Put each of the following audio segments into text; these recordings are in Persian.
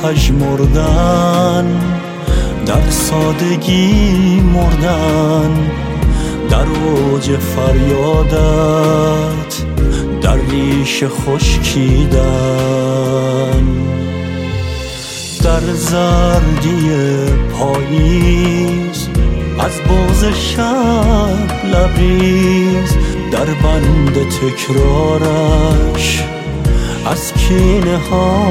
پژمردن، در سادگی مردن، در اوج فریادت در ریشه خشکیدن. در زردی پاییز از باز شب لبریز، در بند تکرارش از کینه ها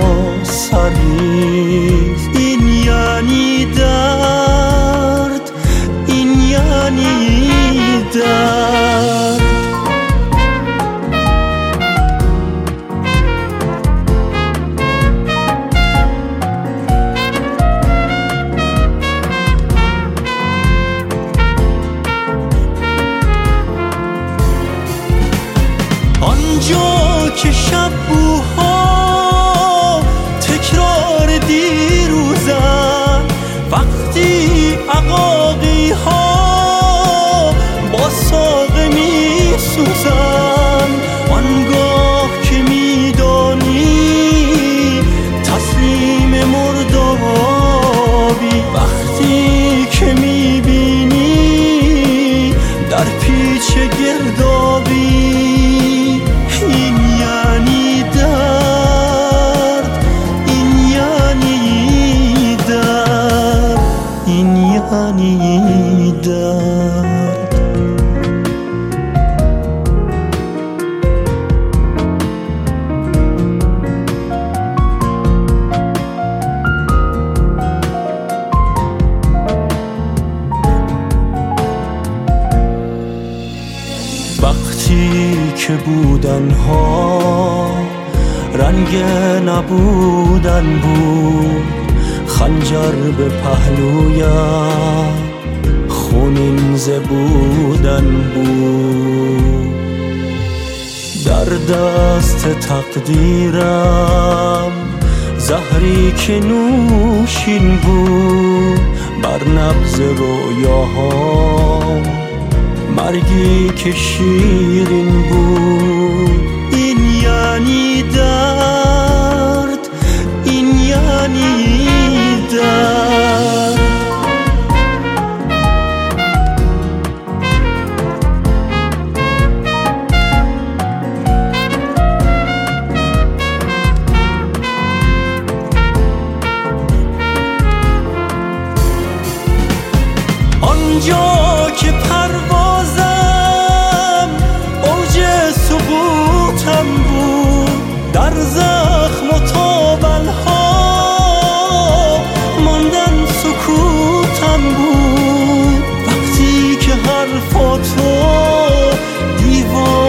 سرریز. این یعنی درد، این یعنی درد. آنجا که شب بوها تکرار دیروزن، وقتی عقاقی ها با ساقه می سوزن، آنگاه که می دانی تسلیم مردابی، وقتی که می بینی در پیچ گردابی. این یعنی درد، این یعنی درد، این یعنی درد. وقتی که بودنها رنگ نبودن بود، خنجر به پهلویم خونین زبودن بود. در دست تقدیرم زهری که نوشین بود، بر نبض رویاها مرگی که شیرین بود. این یعنی درد، این یعنی درد. آنجا که پروازم اوج سقوطم بود، در زخم و تابلها ماندن سکوتم بود، وقتی که حرفاتو دیوار